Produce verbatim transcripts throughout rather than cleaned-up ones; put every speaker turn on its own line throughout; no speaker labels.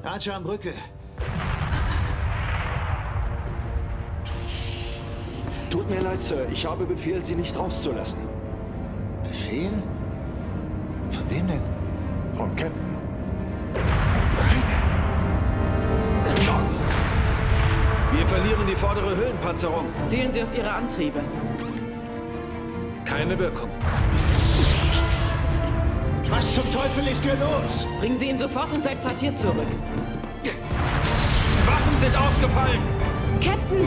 Archer-Brücke.
Tut mir leid, Sir. Ich habe Befehl, Sie nicht rauszulassen.
Befehl? Von wem denn?
Vom Captain.
Wir verlieren die vordere Höhlenpanzerung.
Zielen Sie auf Ihre Antriebe.
Keine Wirkung.
Was zum Teufel ist hier los?
Bringen Sie ihn sofort in sein Quartier zurück.
Waffen sind ausgefallen!
Captain!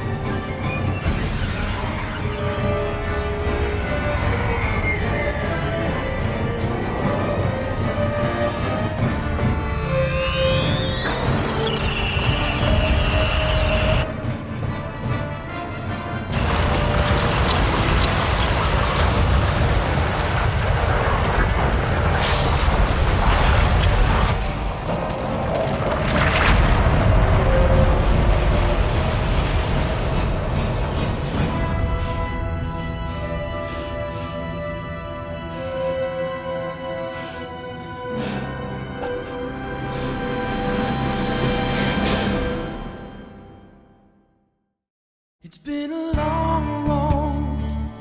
It's been a long road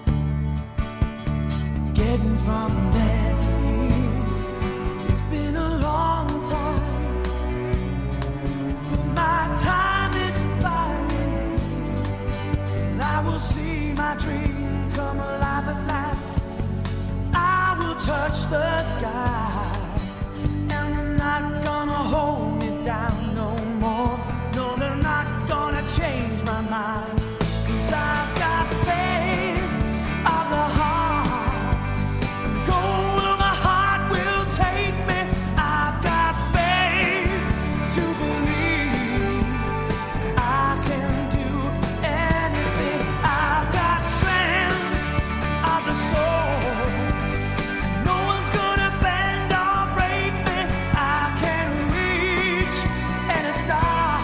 getting from there to here. It's been a long time, but my time is finally here. And I will see my dream come alive at last. I will touch the sky, and they're not gonna hold me down no more. No, they're not gonna change my mind. I've got faith of the heart. Go where my heart will take me. I've got faith to believe I can do anything. I've got strength of the soul. No one's gonna bend or break me. I can reach any star.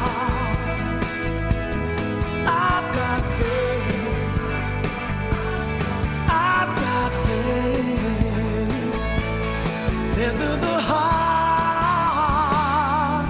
I've got faith. Into the heart.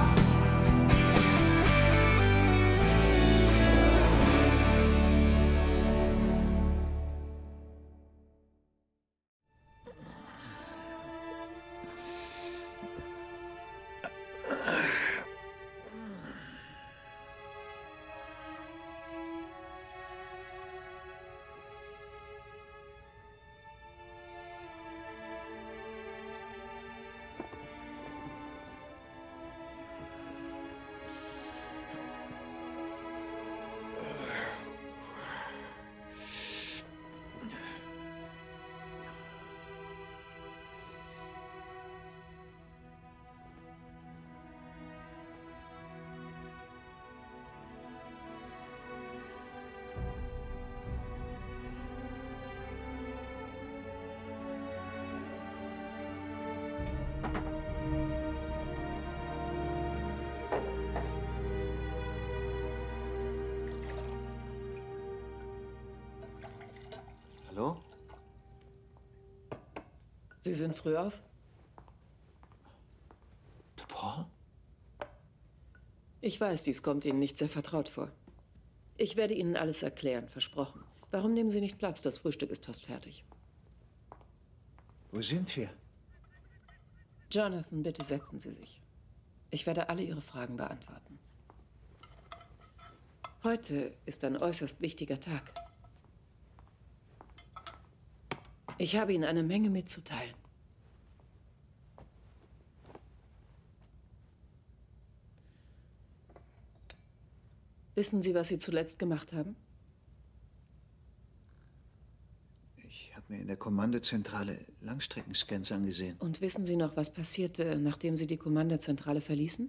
Hallo?
Sie sind früh auf?
Der Paul?
Ich weiß, dies kommt Ihnen nicht sehr vertraut vor. Ich werde Ihnen alles erklären, versprochen. Warum nehmen Sie nicht Platz? Das Frühstück ist fast fertig.
Wo sind wir?
Jonathan, bitte setzen Sie sich. Ich werde alle Ihre Fragen beantworten. Heute ist ein äußerst wichtiger Tag. Ich habe Ihnen eine Menge mitzuteilen. Wissen Sie, was Sie zuletzt gemacht haben?
Ich habe mir in der Kommandozentrale Langstreckenscans angesehen.
Und wissen Sie noch, was passierte, nachdem Sie die Kommandozentrale verließen?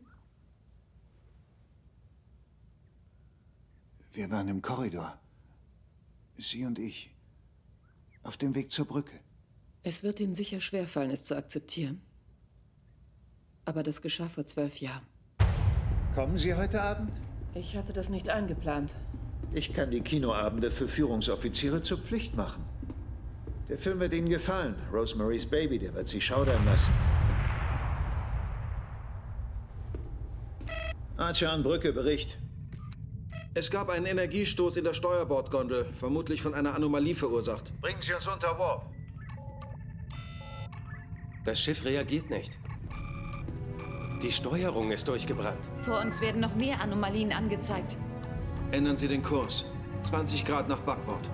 Wir waren im Korridor. Sie und ich. Auf dem Weg zur Brücke.
Es wird Ihnen sicher schwerfallen, es zu akzeptieren. Aber das geschah vor zwölf Jahren.
Kommen Sie heute Abend?
Ich hatte das nicht eingeplant.
Ich kann die Kinoabende für Führungsoffiziere zur Pflicht machen. Der Film wird Ihnen gefallen. Rosemary's Baby, der wird Sie schaudern lassen. Marchan-Brücke, Bericht.
Es gab einen Energiestoß in der Steuerbordgondel, vermutlich von einer Anomalie verursacht.
Bringen Sie uns unter Warp.
Das Schiff reagiert nicht. Die Steuerung ist durchgebrannt.
Vor uns werden noch mehr Anomalien angezeigt.
Ändern Sie den Kurs. zwanzig Grad nach Backbord.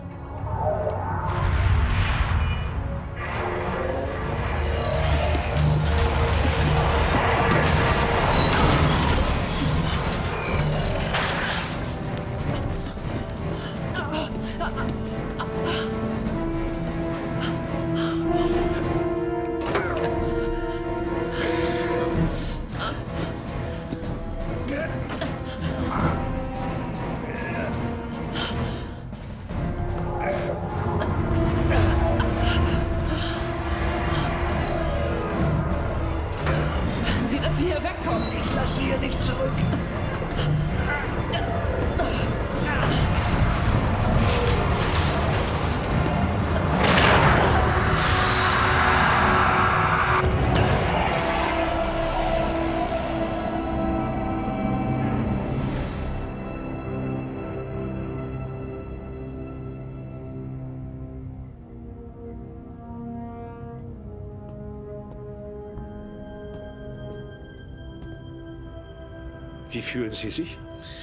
Wie fühlen Sie sich?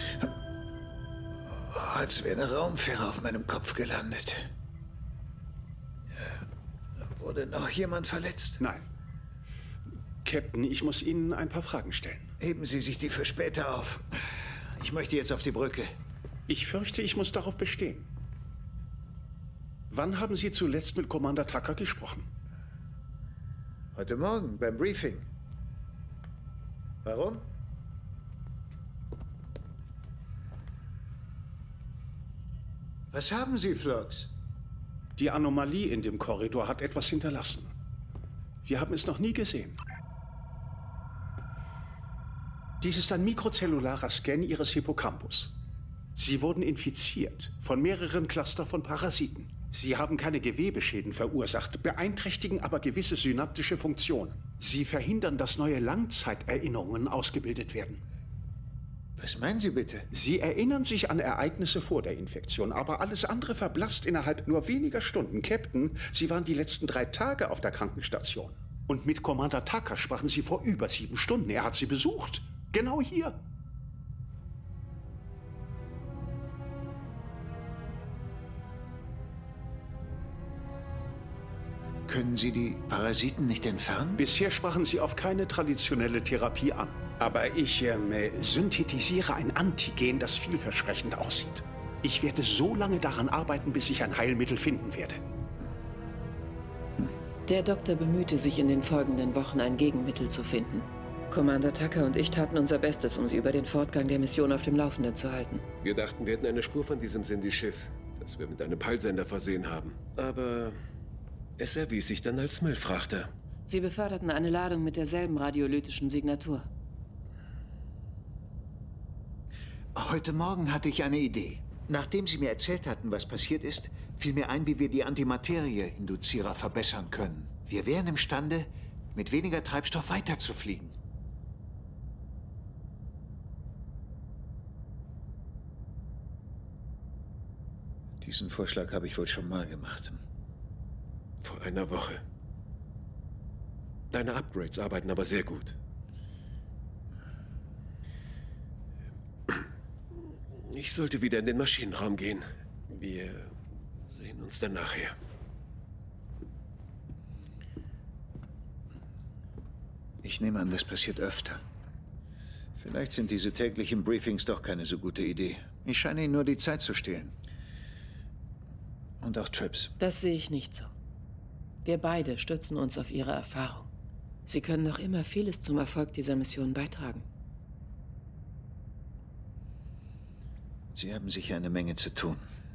Als wäre eine Raumfähre auf meinem Kopf gelandet. Wurde noch jemand verletzt?
Nein. Captain, ich muss Ihnen ein paar Fragen stellen.
Heben Sie sich die für später auf. Ich möchte jetzt auf die Brücke.
Ich fürchte, ich muss darauf bestehen. Wann haben Sie zuletzt mit Commander Tucker gesprochen?
Heute Morgen beim Briefing. Warum? Was haben Sie, Phlox?
Die Anomalie in dem Korridor hat etwas hinterlassen. Wir haben es noch nie gesehen. Dies ist ein mikrozellularer Scan Ihres Hippocampus. Sie wurden infiziert von mehreren Cluster von Parasiten. Sie haben keine Gewebeschäden verursacht, beeinträchtigen aber gewisse synaptische Funktionen. Sie verhindern, dass neue Langzeiterinnerungen ausgebildet werden.
Was meinen Sie bitte?
Sie erinnern sich an Ereignisse vor der Infektion, aber alles andere verblasst innerhalb nur weniger Stunden. Captain, Sie waren die letzten drei Tage auf der Krankenstation. Und mit Commander Tucker sprachen Sie vor über sieben Stunden. Er hat Sie besucht. Genau hier.
Können Sie die Parasiten nicht entfernen?
Bisher sprachen Sie auf keine traditionelle Therapie an. Aber ich ähm, synthetisiere ein Antigen, das vielversprechend aussieht. Ich werde so lange daran arbeiten, bis ich ein Heilmittel finden werde.
Der Doktor bemühte sich in den folgenden Wochen, ein Gegenmittel zu finden. Commander Tucker und ich taten unser Bestes, um Sie über den Fortgang der Mission auf dem Laufenden zu halten.
Wir dachten, wir hätten eine Spur von diesem Cindy-Schiff, das wir mit einem Peilsender versehen haben. Aber es erwies sich dann als Müllfrachter.
Sie beförderten eine Ladung mit derselben radiolytischen Signatur.
Heute Morgen hatte ich eine Idee. Nachdem Sie mir erzählt hatten, was passiert ist, fiel mir ein, wie wir die Antimaterie-Induzierer verbessern können. Wir wären imstande, mit weniger Treibstoff weiterzufliegen. Diesen Vorschlag habe ich wohl schon mal gemacht.
Vor einer Woche. Deine Upgrades arbeiten aber sehr gut. Ich sollte wieder in den Maschinenraum gehen. Wir sehen uns dann nachher.
Ich nehme an, das passiert öfter. Vielleicht sind diese täglichen Briefings doch keine so gute Idee. Ich scheine Ihnen nur die Zeit zu stehlen. Und auch Trips.
Das sehe ich nicht so. Wir beide stützen uns auf Ihre Erfahrung. Sie können noch immer vieles zum Erfolg dieser Mission beitragen.
Sie haben sicher eine Menge zu tun.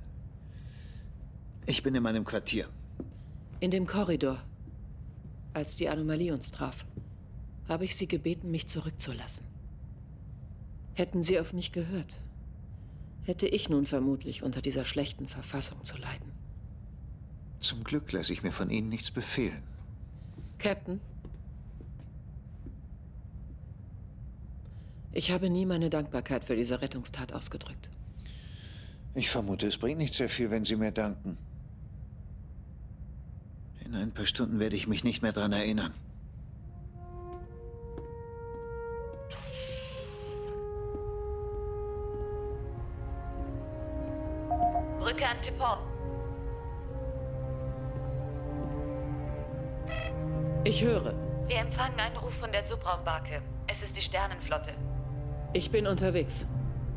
Ich bin in meinem Quartier.
In dem Korridor. Als die Anomalie uns traf, habe ich Sie gebeten, mich zurückzulassen. Hätten Sie auf mich gehört, hätte ich nun vermutlich unter dieser schlechten Verfassung zu leiden.
Zum Glück lasse ich mir von Ihnen nichts befehlen.
Captain? Ich habe nie meine Dankbarkeit für diese Rettungstat ausgedrückt.
Ich vermute, es bringt nicht sehr viel, wenn Sie mir danken. In ein paar Stunden werde ich mich nicht mehr daran erinnern.
Brücke an Tipon.
Ich höre.
Wir empfangen einen Ruf von der Subraumbarke. Es ist die Sternenflotte.
Ich bin unterwegs.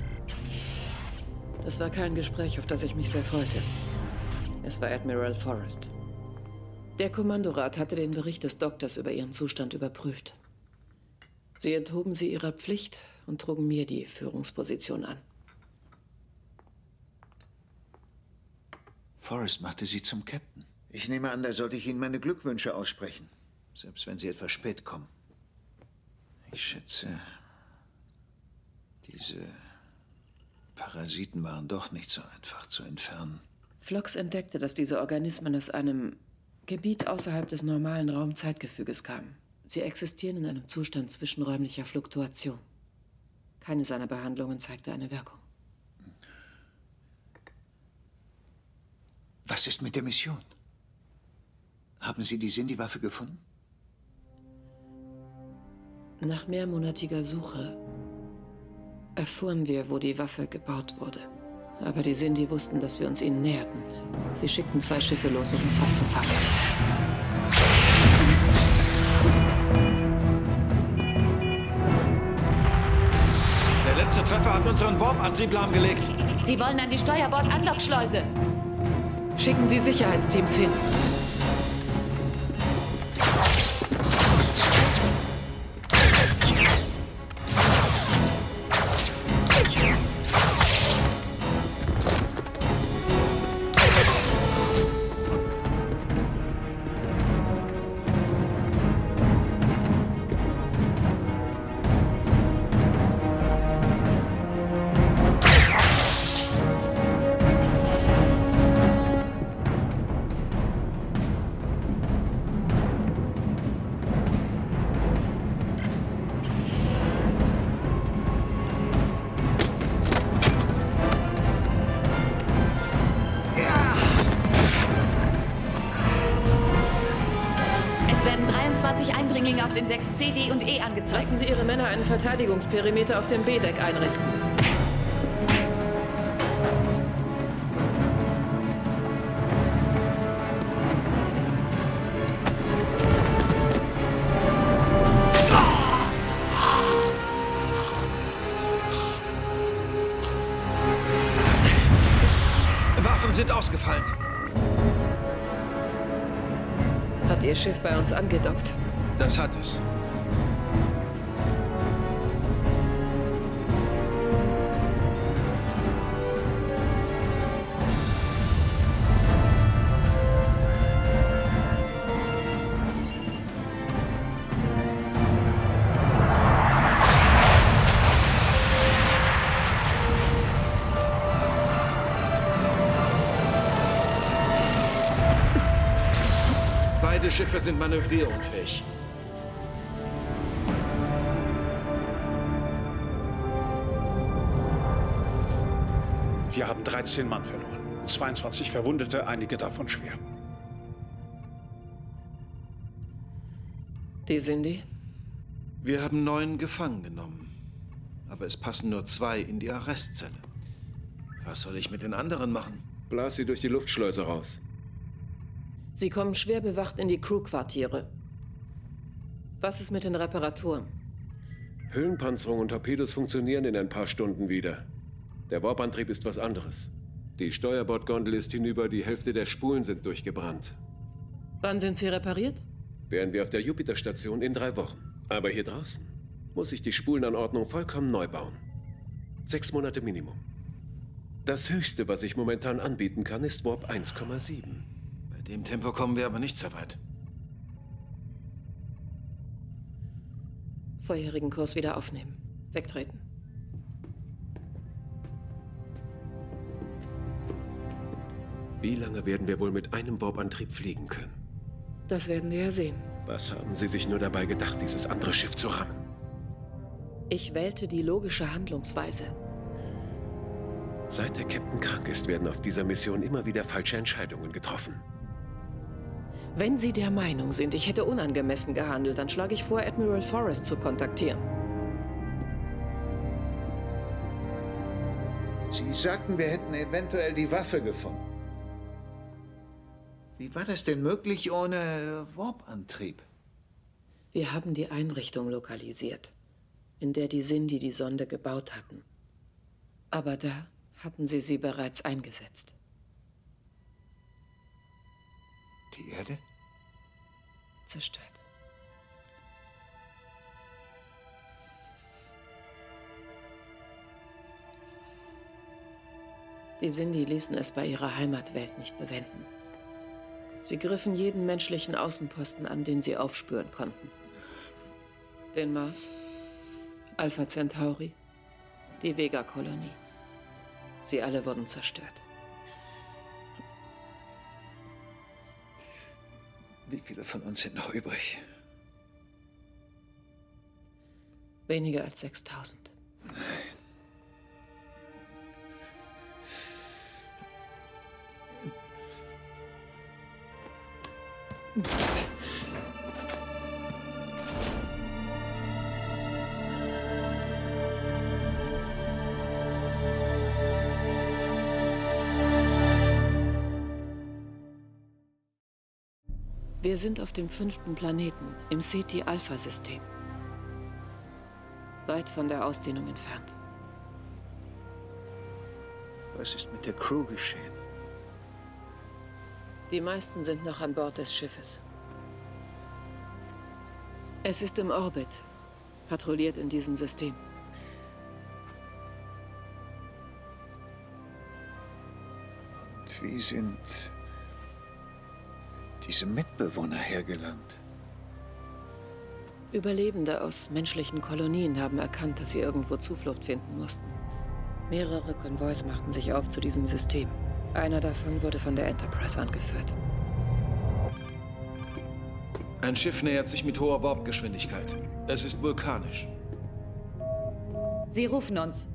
Das war kein Gespräch, auf das ich mich sehr freute. Es war Admiral Forrest. Der Kommandorat hatte den Bericht des Doktors über ihren Zustand überprüft. Sie enthoben sie ihrer Pflicht und trugen mir die Führungsposition an.
Forrest machte Sie zum Captain. Ich nehme an, da sollte ich Ihnen meine Glückwünsche aussprechen. Selbst wenn Sie etwas spät kommen. Ich schätze, diese Parasiten waren doch nicht so einfach zu entfernen.
Phlox entdeckte, dass diese Organismen aus einem Gebiet außerhalb des normalen Raumzeitgefüges kamen. Sie existieren in einem Zustand zwischenräumlicher Fluktuation. Keine seiner Behandlungen zeigte eine Wirkung.
Was ist mit der Mission? Haben Sie die Sindhi-Waffe gefunden?
Nach mehrmonatiger Suche erfuhren wir, wo die Waffe gebaut wurde. Aber die Sindhi wussten, dass wir uns ihnen näherten. Sie schickten zwei Schiffe los, um uns abzufangen.
Der letzte Treffer hat unseren Warp-Antrieb lahmgelegt.
Sie wollen an die Steuerbord-Andockschleuse.
Schicken Sie Sicherheitsteams hin.
Eindringlinge auf den Decks C, D und E angezeigt.
Lassen Sie Ihre Männer einen Verteidigungsperimeter auf dem B-Deck einrichten.
Waffen sind ausgefallen.
Hat Ihr Schiff bei uns angedockt?
Das hat es. Beide Schiffe sind manövrierunfähig.
Wir haben dreizehn Mann verloren. zweiundzwanzig Verwundete, einige davon schwer.
Die Sindhi?
Wir haben neun gefangen genommen. Aber es passen nur zwei in die Arrestzelle. Was soll ich mit den anderen machen?
Blas sie durch die Luftschleuse raus.
Sie kommen schwer bewacht in die Crewquartiere. Was ist mit den Reparaturen?
Hüllenpanzerung und Torpedos funktionieren in ein paar Stunden wieder. Der Warp-Antrieb ist was anderes. Die Steuerbordgondel ist hinüber, die Hälfte der Spulen sind durchgebrannt.
Wann sind sie repariert?
Wären wir auf der Jupiter-Station in drei Wochen. Aber hier draußen muss ich die Spulenanordnung vollkommen neu bauen. Sechs Monate Minimum. Das Höchste, was ich momentan anbieten kann, ist Warp eins Komma sieben.
Bei dem Tempo kommen wir aber nicht so weit.
Vorherigen Kurs wieder aufnehmen. Wegtreten.
Wie lange werden wir wohl mit einem Warp-Antrieb fliegen können?
Das werden wir ja sehen.
Was haben Sie sich nur dabei gedacht, dieses andere Schiff zu rammen?
Ich wählte die logische Handlungsweise.
Seit der Captain krank ist, werden auf dieser Mission immer wieder falsche Entscheidungen getroffen.
Wenn Sie der Meinung sind, ich hätte unangemessen gehandelt, dann schlage ich vor, Admiral Forrest zu kontaktieren.
Sie sagten, wir hätten eventuell die Waffe gefunden. Wie war das denn möglich ohne Warp-Antrieb?
Wir haben die Einrichtung lokalisiert, in der die Sindhi die Sonde gebaut hatten. Aber da hatten sie sie bereits eingesetzt.
Die Erde?
Zerstört. Die Sindhi ließen es bei ihrer Heimatwelt nicht bewenden. Sie griffen jeden menschlichen Außenposten an, den sie aufspüren konnten. Den Mars, Alpha Centauri, die Vega-Kolonie. Sie alle wurden zerstört.
Wie viele von uns sind noch übrig?
Weniger als sechstausend. Wir sind auf dem fünften Planeten im Ceti-Alpha-System. Weit von der Ausdehnung entfernt.
Was ist mit der Crew geschehen?
Die meisten sind noch an Bord des Schiffes. Es ist im Orbit, patrouilliert in diesem System.
Und wie sind diese Mitbewohner hergelangt?
Überlebende aus menschlichen Kolonien haben erkannt, dass sie irgendwo Zuflucht finden mussten. Mehrere Konvois machten sich auf zu diesem System. Einer davon wurde von der Enterprise angeführt.
Ein Schiff nähert sich mit hoher Warpgeschwindigkeit. Es ist vulkanisch.
Sie rufen uns.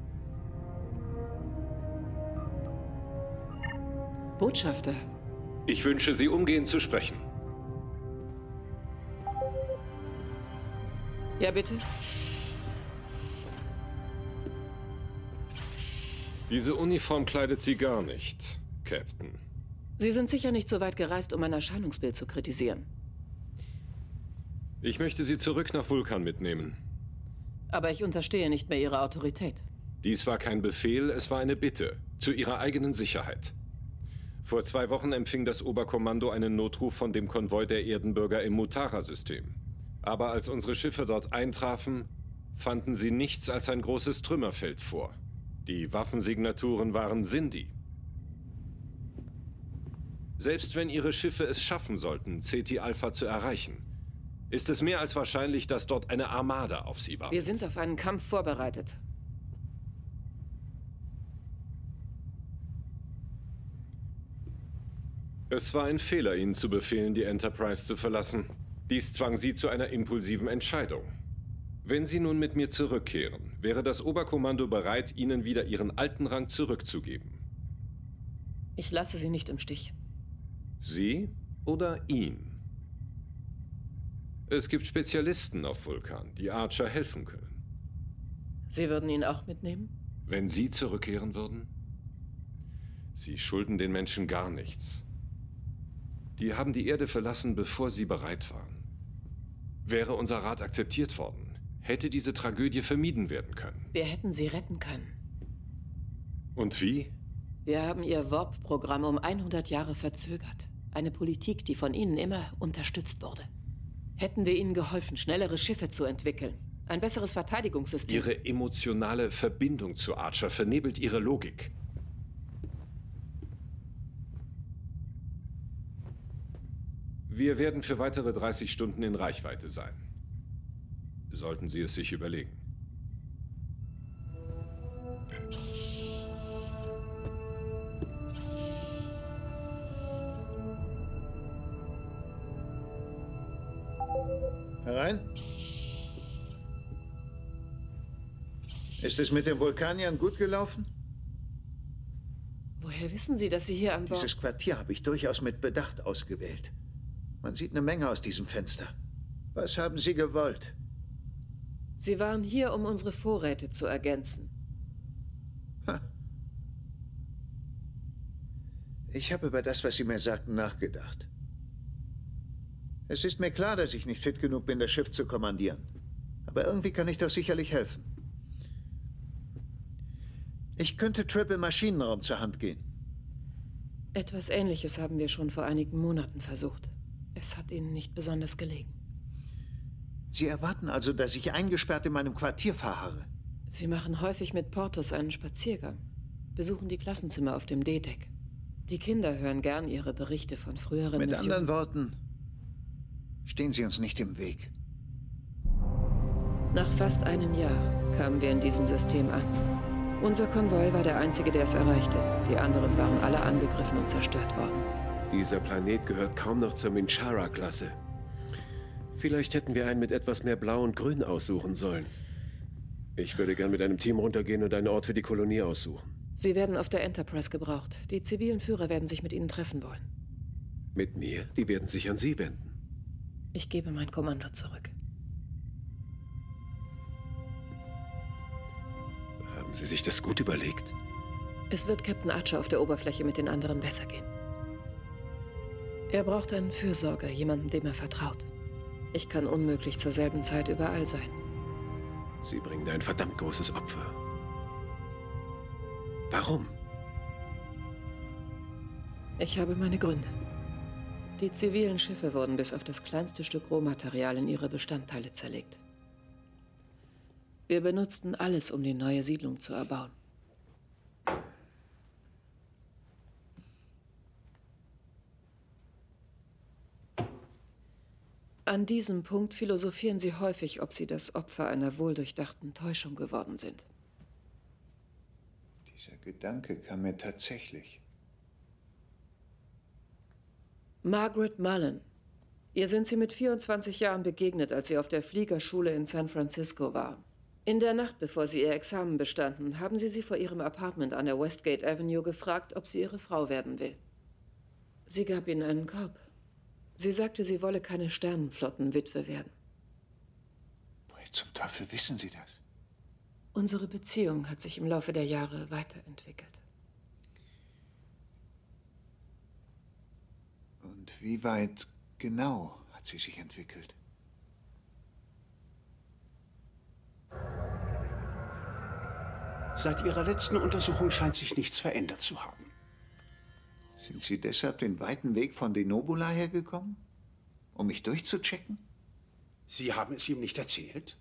Botschafter.
Ich wünsche Sie umgehend zu sprechen.
Ja, bitte?
Diese Uniform kleidet Sie gar nicht, Captain.
Sie sind sicher nicht so weit gereist, um mein Erscheinungsbild zu kritisieren.
Ich möchte Sie zurück nach Vulkan mitnehmen.
Aber ich unterstehe nicht mehr Ihrer Autorität.
Dies war kein Befehl, es war eine Bitte. Zu Ihrer eigenen Sicherheit. Vor zwei Wochen empfing das Oberkommando einen Notruf von dem Konvoi der Erdenbürger im Mutara-System. Aber als unsere Schiffe dort eintrafen, fanden sie nichts als ein großes Trümmerfeld vor. Die Waffensignaturen waren Sindhi. Selbst wenn ihre Schiffe es schaffen sollten, Ceti-Alpha zu erreichen, ist es mehr als wahrscheinlich, dass dort eine Armada auf sie wartet.
Wir sind auf einen Kampf vorbereitet.
Es war ein Fehler, Ihnen zu befehlen, die Enterprise zu verlassen. Dies zwang Sie zu einer impulsiven Entscheidung. Wenn Sie nun mit mir zurückkehren, wäre das Oberkommando bereit, Ihnen wieder Ihren alten Rang zurückzugeben.
Ich lasse Sie nicht im Stich.
Sie oder ihn? Es gibt Spezialisten auf Vulkan, die Archer helfen können.
Sie würden ihn auch mitnehmen?
Wenn Sie zurückkehren würden? Sie schulden den Menschen gar nichts. Die haben die Erde verlassen, bevor sie bereit waren. Wäre unser Rat akzeptiert worden, hätte diese Tragödie vermieden werden können.
Wir hätten sie retten können.
Und wie?
Wir haben ihr Warp-Programm um hundert Jahre verzögert. Eine Politik, die von Ihnen immer unterstützt wurde. Hätten wir Ihnen geholfen, schnellere Schiffe zu entwickeln, ein besseres Verteidigungssystem.
Ihre emotionale Verbindung zu Archer vernebelt Ihre Logik. Wir werden für weitere dreißig Stunden in Reichweite sein. Sollten Sie es sich überlegen.
Herein. Ist es mit den Vulkaniern gut gelaufen?
Woher wissen Sie, dass Sie hier an Bord...
Dieses Quartier habe ich durchaus mit Bedacht ausgewählt. Man sieht eine Menge aus diesem Fenster. Was haben Sie gewollt?
Sie waren hier, um unsere Vorräte zu ergänzen.
Ha. Ich habe über das, was Sie mir sagten, nachgedacht. Es ist mir klar, dass ich nicht fit genug bin, das Schiff zu kommandieren. Aber irgendwie kann ich doch sicherlich helfen. Ich könnte Tripp im Maschinenraum zur Hand gehen.
Etwas Ähnliches haben wir schon vor einigen Monaten versucht. Es hat Ihnen nicht besonders gelegen.
Sie erwarten also, dass ich eingesperrt in meinem Quartier verharre?
Sie machen häufig mit Portos einen Spaziergang, besuchen die Klassenzimmer auf dem D-Deck. Die Kinder hören gern Ihre Berichte von früheren
Mit
Missionen.
anderen Worten, stehen Sie uns nicht im Weg.
Nach fast einem Jahr kamen wir in diesem System an. Unser Konvoi war der einzige, der es erreichte. Die anderen waren alle angegriffen und zerstört worden.
Dieser Planet gehört kaum noch zur Minchara-Klasse. Vielleicht hätten wir einen mit etwas mehr Blau und Grün aussuchen sollen. Ich würde gern mit einem Team runtergehen und einen Ort für die Kolonie aussuchen.
Sie werden auf der Enterprise gebraucht. Die zivilen Führer werden sich mit Ihnen treffen wollen.
Mit mir? Die werden sich an Sie wenden.
Ich gebe mein Kommando zurück.
Haben Sie sich das gut überlegt?
Es wird Captain Archer auf der Oberfläche mit den anderen besser gehen. Er braucht einen Fürsorger, jemanden, dem er vertraut. Ich kann unmöglich zur selben Zeit überall sein.
Sie bringen ein verdammt großes Opfer. Warum?
Ich habe meine Gründe. Die zivilen Schiffe wurden bis auf das kleinste Stück Rohmaterial in ihre Bestandteile zerlegt. Wir benutzten alles, um die neue Siedlung zu erbauen. An diesem Punkt philosophieren sie häufig, ob sie das Opfer einer wohldurchdachten Täuschung geworden sind.
Dieser Gedanke kam mir tatsächlich.
Margaret Mullen. Ihr sind Sie mit vierundzwanzig Jahren begegnet, als sie auf der Fliegerschule in San Francisco war. In der Nacht, bevor Sie Ihr Examen bestanden, haben Sie sie vor Ihrem Apartment an der Westgate Avenue gefragt, ob sie Ihre Frau werden will. Sie gab Ihnen einen Korb. Sie sagte, sie wolle keine Sternenflottenwitwe werden.
Woher zum Teufel wissen Sie das?
Unsere Beziehung hat sich im Laufe der Jahre weiterentwickelt.
Und wie weit genau hat sie sich entwickelt?
Seit Ihrer letzten Untersuchung scheint sich nichts verändert zu haben.
Sind Sie deshalb den weiten Weg von Denobula hergekommen? Um mich durchzuchecken?
Sie haben es ihm nicht erzählt?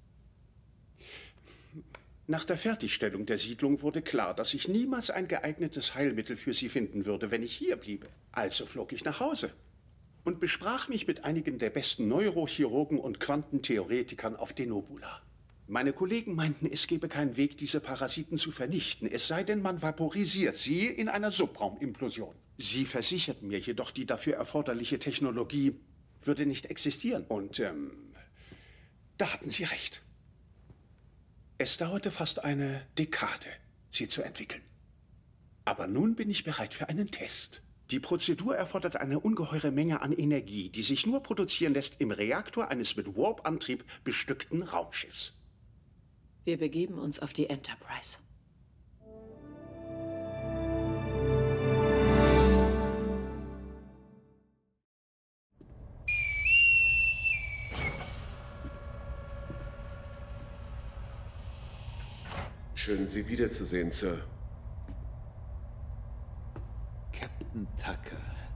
Nach der Fertigstellung der Siedlung wurde klar, dass ich niemals ein geeignetes Heilmittel für Sie finden würde, wenn ich hier bliebe. Also flog ich nach Hause und besprach mich mit einigen der besten Neurochirurgen und Quantentheoretikern auf Denobula. Meine Kollegen meinten, es gebe keinen Weg, diese Parasiten zu vernichten, es sei denn, man vaporisiert sie in einer Subraumimplosion. Sie versicherten mir jedoch, die dafür erforderliche Technologie würde nicht existieren. Und ähm, da hatten Sie recht. Es dauerte fast eine Dekade, sie zu entwickeln. Aber nun bin ich bereit für einen Test. Die Prozedur erfordert eine ungeheure Menge an Energie, die sich nur produzieren lässt im Reaktor eines mit Warp-Antrieb bestückten Raumschiffs.
Wir begeben uns auf die Enterprise.
Schön, Sie wiederzusehen, Sir.
Captain Tucker.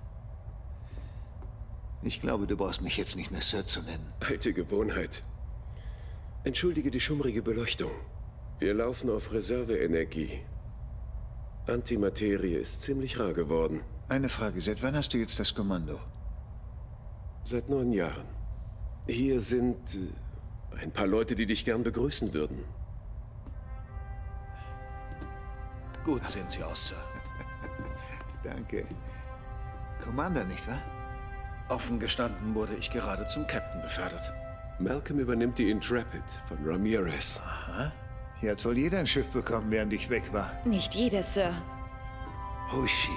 Ich glaube, du brauchst mich jetzt nicht mehr Sir zu nennen.
Alte Gewohnheit. Entschuldige die schummrige Beleuchtung. Wir laufen auf Reserveenergie. Antimaterie ist ziemlich rar geworden.
Eine Frage, seit wann hast du jetzt das Kommando?
Seit neun Jahren. Hier sind äh, ein paar Leute, die dich gern begrüßen würden.
Gut sehen Sie aus, Sir.
Danke. Commander, nicht wahr?
Offen gestanden wurde ich gerade zum Captain befördert.
Malcolm übernimmt die Intrepid von Ramirez.
Aha.
Hier hat wohl jeder ein Schiff bekommen, während ich weg war.
Nicht jeder, Sir.
Hoshi.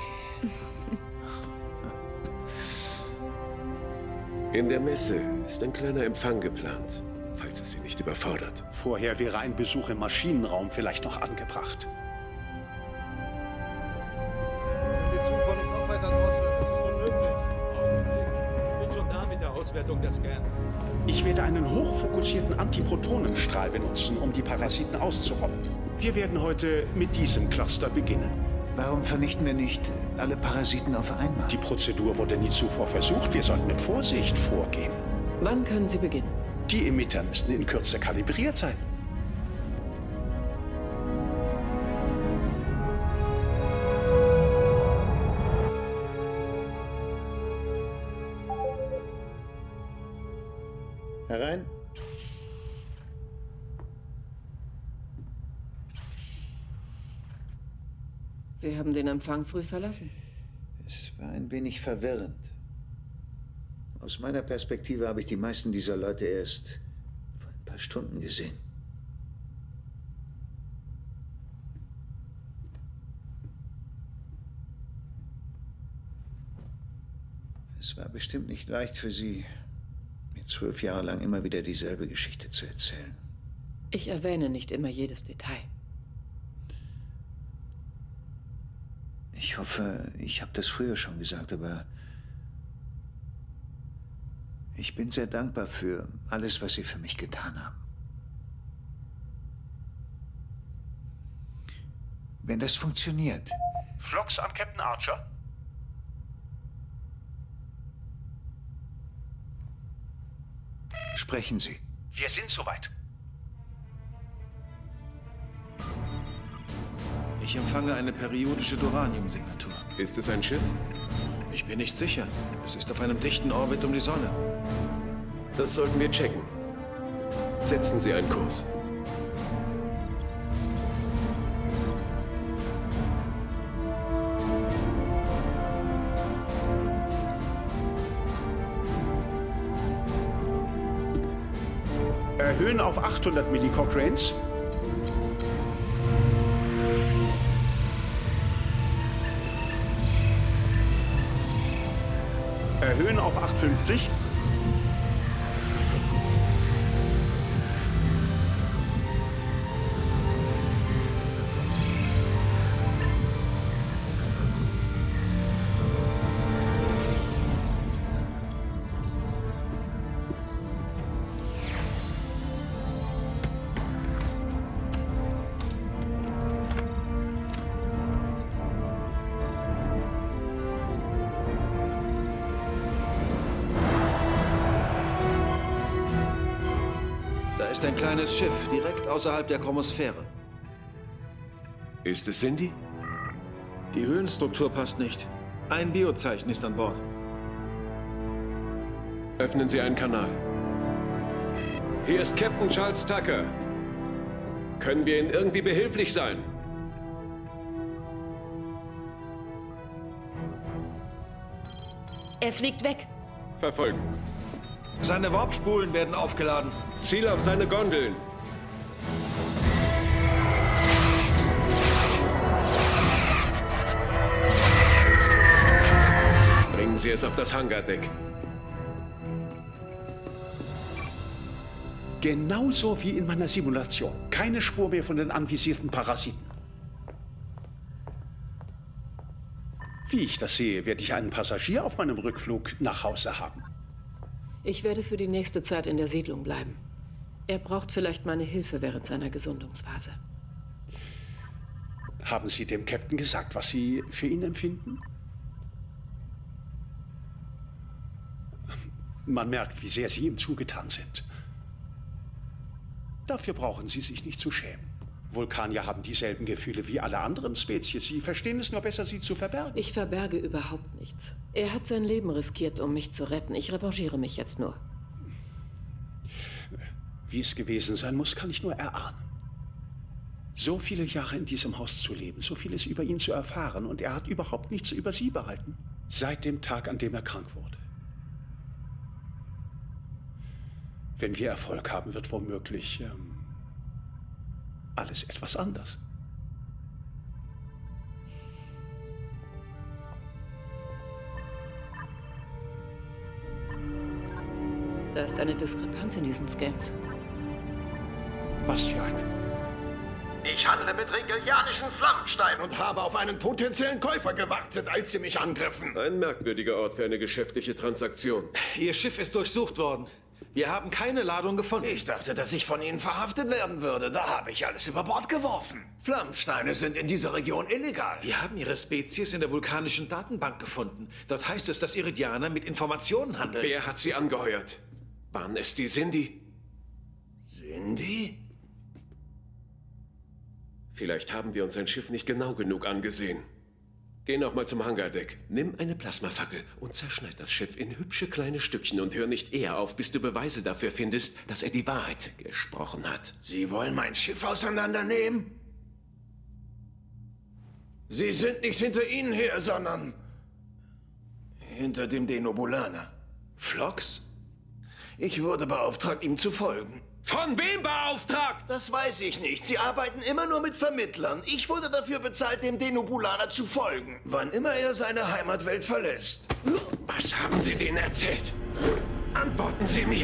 In der Messe ist ein kleiner Empfang geplant, falls es Sie nicht überfordert.
Vorher wäre ein Besuch im Maschinenraum vielleicht noch angebracht.
Die Zufall noch weiter rausholen, das ist unmöglich.
Ich bin schon da mit der Auswertung der Scans.
Ich werde einen hochfokussierten Antiprotonenstrahl benutzen, um die Parasiten auszurotten. Wir werden heute mit diesem Cluster beginnen.
Warum vernichten wir nicht alle Parasiten auf einmal?
Die Prozedur wurde nie zuvor versucht. Wir sollten mit Vorsicht vorgehen.
Wann können Sie beginnen?
Die Emitter müssten in Kürze kalibriert sein.
Herein.
Sie haben den Empfang früh verlassen.
Es war ein wenig verwirrend. Aus meiner Perspektive habe ich die meisten dieser Leute erst vor ein paar Stunden gesehen. Es war bestimmt nicht leicht für Sie, mir zwölf Jahre lang immer wieder dieselbe Geschichte zu erzählen.
Ich erwähne nicht immer jedes Detail.
Ich hoffe, ich habe das früher schon gesagt, aber ich bin sehr dankbar für alles, was Sie für mich getan haben. Wenn das funktioniert.
Phlox an Captain Archer?
Sprechen Sie.
Wir sind soweit.
Ich empfange eine periodische Duranium-Signatur.
Ist es ein Schiff?
Ich bin nicht sicher. Es ist auf einem dichten Orbit um die Sonne.
Das sollten wir checken. Setzen Sie einen Kurs.
Erhöhen auf achthundert Millicocranes. Erhöhen auf achthundertfünfzig.
Ist ein kleines Schiff, direkt außerhalb der Chromosphäre.
Ist es Cindy?
Die Höhlenstruktur passt nicht. Ein Biozeichen ist an Bord.
Öffnen Sie einen Kanal. Hier ist Captain Charles Tucker. Können wir Ihnen irgendwie behilflich sein?
Er fliegt weg.
Verfolgen.
Seine Warpspulen werden aufgeladen.
Ziel auf seine Gondeln. Bringen Sie es auf das Hangardeck.
Genauso wie in meiner Simulation. Keine Spur mehr von den anvisierten Parasiten. Wie ich das sehe, werde ich einen Passagier auf meinem Rückflug nach Hause haben.
Ich werde für die nächste Zeit in der Siedlung bleiben. Er braucht vielleicht meine Hilfe während seiner Gesundungsphase.
Haben Sie dem Captain gesagt, was Sie für ihn empfinden? Man merkt, wie sehr Sie ihm zugetan sind. Dafür brauchen Sie sich nicht zu schämen. Vulkanier haben dieselben Gefühle wie alle anderen Spezies. Sie verstehen es nur besser, sie zu verbergen.
Ich verberge überhaupt nichts. Er hat sein Leben riskiert, um mich zu retten. Ich revanchiere mich jetzt nur.
Wie es gewesen sein muss, kann ich nur erahnen. So viele Jahre in diesem Haus zu leben, so vieles über ihn zu erfahren, und er hat überhaupt nichts über Sie behalten. Seit dem Tag, an dem er krank wurde. Wenn wir Erfolg haben, wird womöglich ähm, alles etwas anders.
Da ist eine Diskrepanz in diesen Scans.
Was für eine?
Ich handle mit regelianischen Flammenstein und habe auf einen potenziellen Käufer gewartet, als sie mich angriffen.
Ein merkwürdiger Ort für eine geschäftliche Transaktion.
Ihr Schiff ist durchsucht worden. Wir haben keine Ladung gefunden.
Ich dachte, dass ich von Ihnen verhaftet werden würde. Da habe ich alles über Bord geworfen. Flammensteine sind in dieser Region illegal.
Wir haben Ihre Spezies in der vulkanischen Datenbank gefunden. Dort heißt es, dass Iridianer mit Informationen handeln.
Wer hat sie angeheuert? Waren es die Sindhi?
Sindhi?
Vielleicht haben wir uns ein Schiff nicht genau genug angesehen. Geh noch mal zum Hangardeck. Nimm eine Plasmafackel und zerschneid das Schiff in hübsche kleine Stückchen und hör nicht eher auf, bis du Beweise dafür findest, dass er die Wahrheit gesprochen hat.
Sie wollen mein Schiff auseinandernehmen? Sie sind nicht hinter Ihnen her, sondern hinter dem Denobulaner.
Phlox?
Ich wurde beauftragt, ihm zu folgen.
Von wem beauftragt?
Das weiß ich nicht. Sie arbeiten immer nur mit Vermittlern. Ich wurde dafür bezahlt, dem Denobulaner zu folgen, wann immer er seine Heimatwelt verlässt.
Was haben Sie denen erzählt? Antworten Sie mir!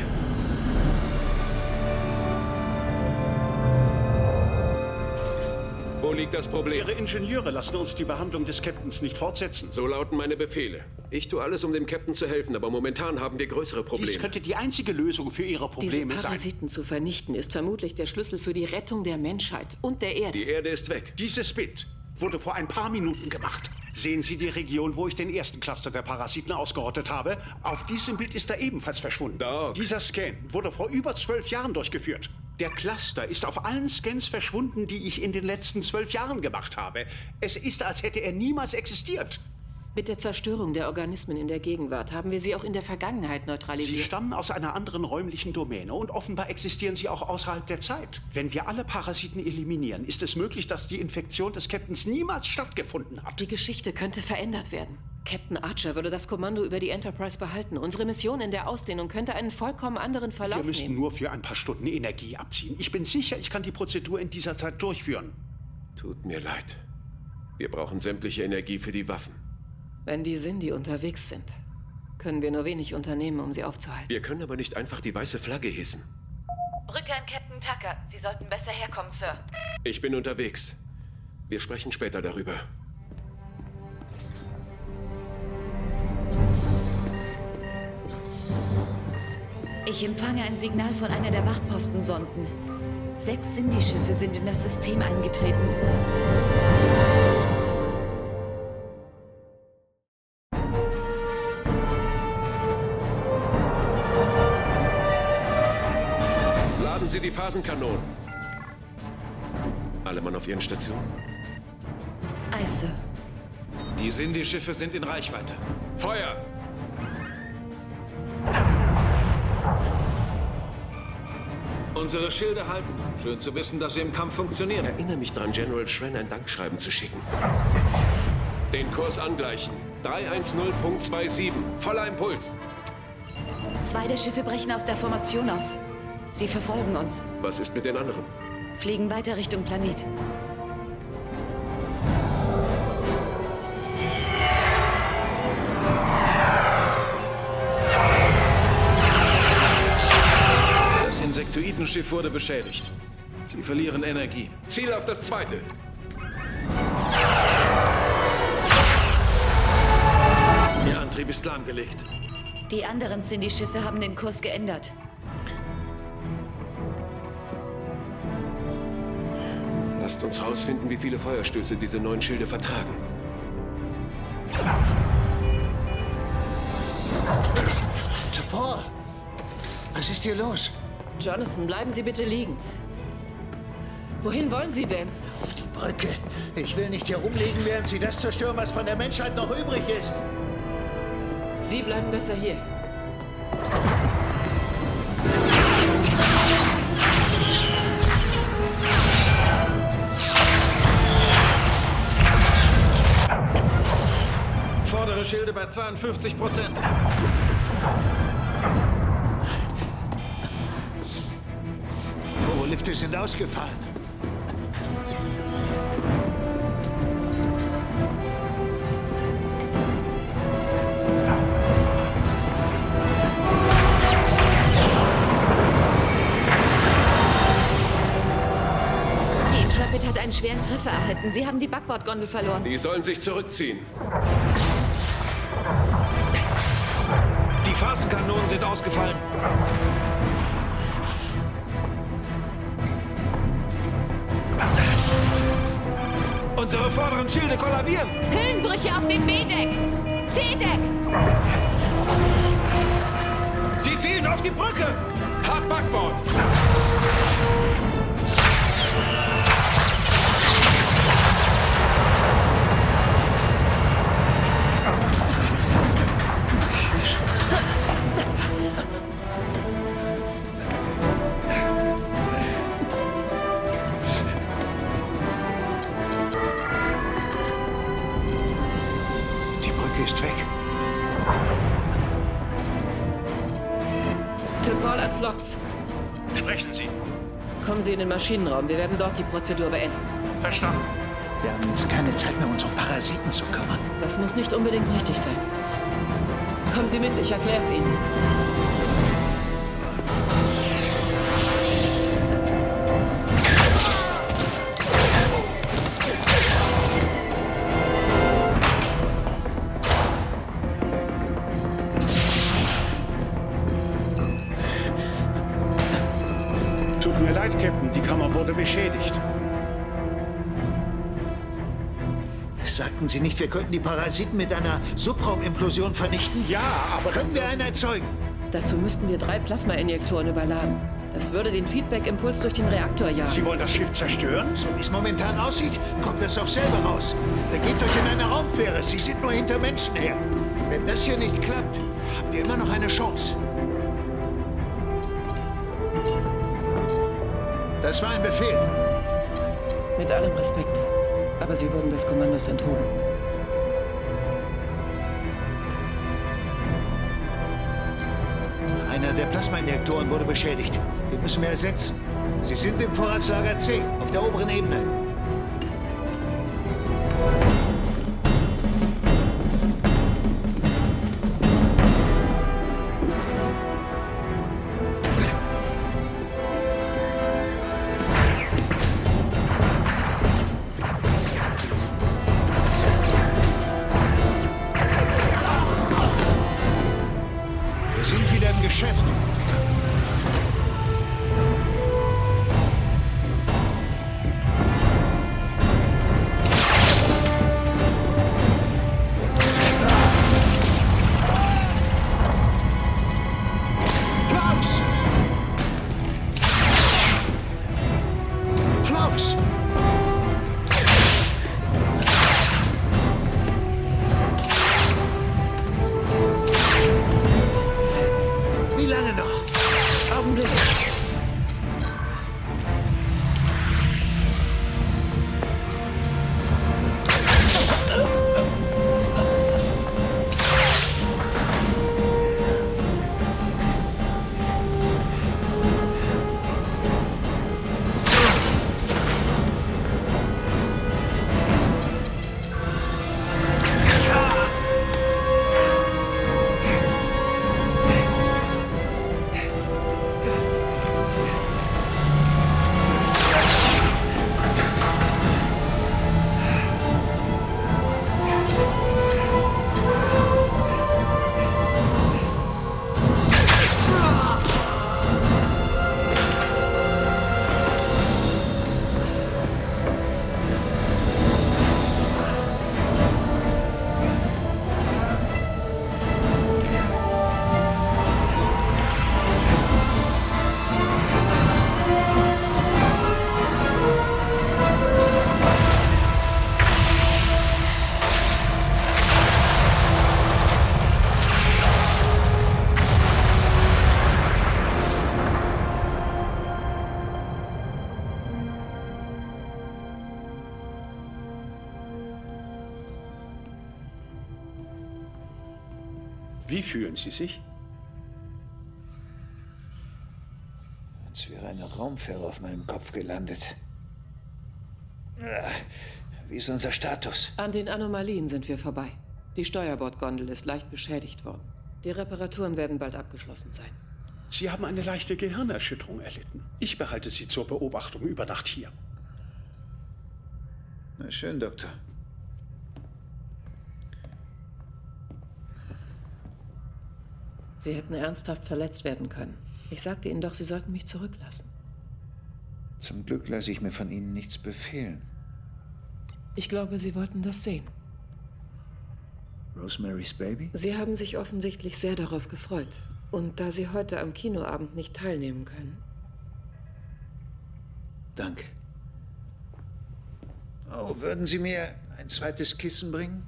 Wo liegt das Problem?
Ihre Ingenieure lassen uns die Behandlung des Captains nicht fortsetzen.
So lauten meine Befehle. Ich tue alles, um dem Captain zu helfen, aber momentan haben wir größere Probleme.
Dies könnte die einzige Lösung für Ihre Probleme
Diese Parasiten
sein.
zu vernichten, ist vermutlich der Schlüssel für die Rettung der Menschheit und der Erde.
Die Erde ist weg.
Dieses Bild wurde vor ein paar Minuten gemacht. Sehen Sie die Region, wo ich den ersten Cluster der Parasiten ausgerottet habe? Auf diesem Bild ist er ebenfalls verschwunden.
Doc.
Dieser Scan wurde vor über zwölf Jahren durchgeführt. Der Cluster ist auf allen Scans verschwunden, die ich in den letzten zwölf Jahren gemacht habe. Es ist, als hätte er niemals existiert.
Mit der Zerstörung der Organismen in der Gegenwart haben wir sie auch in der Vergangenheit neutralisiert.
Sie stammen aus einer anderen räumlichen Domäne und offenbar existieren sie auch außerhalb der Zeit. Wenn wir alle Parasiten eliminieren, ist es möglich, dass die Infektion des Captains niemals stattgefunden hat.
Die Geschichte könnte verändert werden. Captain Archer würde das Kommando über die Enterprise behalten. Unsere Mission in der Ausdehnung könnte einen vollkommen anderen Verlauf nehmen.
Wir müssen
nehmen.
nur für ein paar Stunden Energie abziehen. Ich bin sicher, ich kann die Prozedur in dieser Zeit durchführen.
Tut mir leid. Wir brauchen sämtliche Energie für die Waffen.
Wenn die Sindhi unterwegs sind, können wir nur wenig unternehmen, um sie aufzuhalten.
Wir können aber nicht einfach die weiße Flagge hissen.
Rückkehr an Captain Tucker. Sie sollten besser herkommen, Sir.
Ich bin unterwegs. Wir sprechen später darüber.
Ich empfange ein Signal von einer der Wachpostensonden. Sechs Sindhi-Schiffe sind in das System eingetreten.
Laden Sie die Phasenkanonen. Alle Mann auf Ihren Stationen.
Ei, Sir.
Die Sindhi-Schiffe sind in Reichweite.
Feuer!
Unsere Schilde halten. Schön zu wissen, dass sie im Kampf funktionieren.
Erinnere mich dran, General Schwen ein Dankschreiben zu schicken. Den Kurs angleichen. drei eins null Punkt siebenundzwanzig. Voller Impuls.
Zwei der Schiffe brechen aus der Formation aus. Sie verfolgen uns.
Was ist mit den anderen?
Fliegen weiter Richtung Planet.
Das Insektoidenschiff wurde beschädigt. Sie verlieren Energie.
Ziel auf das zweite.
Ihr Antrieb ist lahmgelegt.
Die anderen Sindhi-Schiffe haben den Kurs geändert.
Lasst uns rausfinden, wie viele Feuerstöße diese neuen Schilde vertragen.
T'Pol, was ist hier los?
Jonathan, bleiben Sie bitte liegen. Wohin wollen Sie denn?
Auf die Brücke. Ich will nicht hier rumliegen, während Sie das zerstören, was von der Menschheit noch übrig ist.
Sie bleiben besser hier.
Vordere Schilde bei zweiundfünfzig Prozent.
Lifte sind ausgefallen.
Boot hat einen schweren Treffer erhalten. Sie haben die Backbordgondel verloren.
Die sollen sich zurückziehen.
Die Phasenkanonen sind ausgefallen. Unsere vorderen Schilde kollabieren.
Hüllenbrüche auf dem B-Deck. C-Deck.
Sie zielen auf die Brücke.
Hart Backbord.
Die Brücke ist weg.
T'Pol an Phlox.
Sprechen Sie.
Kommen Sie in den Maschinenraum. Wir werden dort die Prozedur beenden.
Verstanden.
Wir haben jetzt keine Zeit mehr, uns um Parasiten zu kümmern.
Das muss nicht unbedingt richtig sein. Kommen Sie mit, ich erkläre es Ihnen.
Tut mir leid, Captain. Die Kammer wurde beschädigt.
Sagten Sie nicht, wir könnten die Parasiten mit einer Subraumimplosion vernichten?
Ja, aber...
Können wir einen erzeugen?
Dazu müssten wir drei Plasma-Injektoren überladen. Das würde den Feedback-Impuls durch den Reaktor jagen.
Sie wollen das Schiff zerstören?
So wie es momentan aussieht, kommt das auf selber raus. Da geht euch in eine Raumfähre. Sie sind nur hinter Menschen her. Wenn das hier nicht klappt, habt ihr immer noch eine Chance. Das war ein Befehl.
Mit allem Respekt. Aber Sie wurden des Kommandos enthoben.
Einer der Plasmainjektoren wurde beschädigt. Den müssen wir ersetzen. Sie sind im Vorratslager C, auf der oberen Ebene. Wir sind wieder im Geschäft. Phlox! Phlox! Wie lange noch?
Augenblick.
Wie fühlen Sie sich?
Als wäre eine Raumfähre auf meinem Kopf gelandet. Ah, wie ist unser Status?
An den Anomalien sind wir vorbei. Die Steuerbordgondel ist leicht beschädigt worden. Die Reparaturen werden bald abgeschlossen sein.
Sie haben eine leichte Gehirnerschütterung erlitten. Ich behalte Sie zur Beobachtung über Nacht hier.
Na schön, Doktor.
Sie hätten ernsthaft verletzt werden können. Ich sagte Ihnen doch, Sie sollten mich zurücklassen.
Zum Glück lasse ich mir von Ihnen nichts befehlen.
Ich glaube, Sie wollten das sehen.
Rosemary's Baby?
Sie haben sich offensichtlich sehr darauf gefreut. Und da Sie heute am Kinoabend nicht teilnehmen können.
Danke. Oh, würden Sie mir ein zweites Kissen bringen?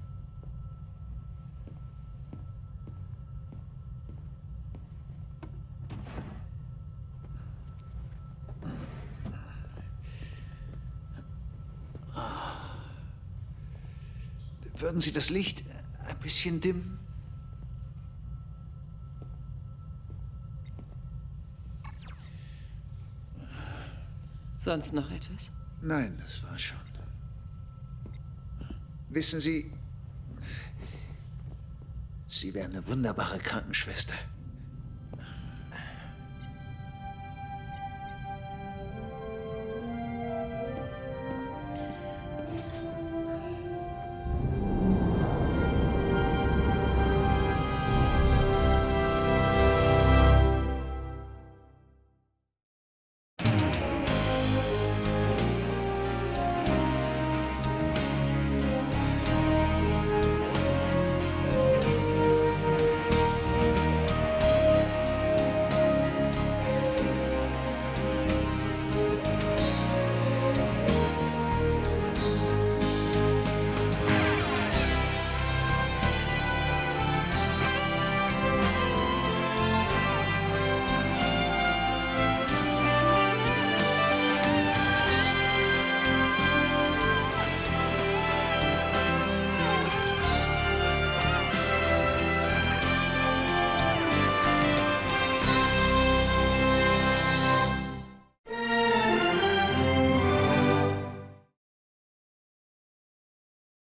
Würden Sie das Licht ein bisschen dimmen?
Sonst noch etwas?
Nein, das war schon. Wissen Sie, Sie wären eine wunderbare Krankenschwester.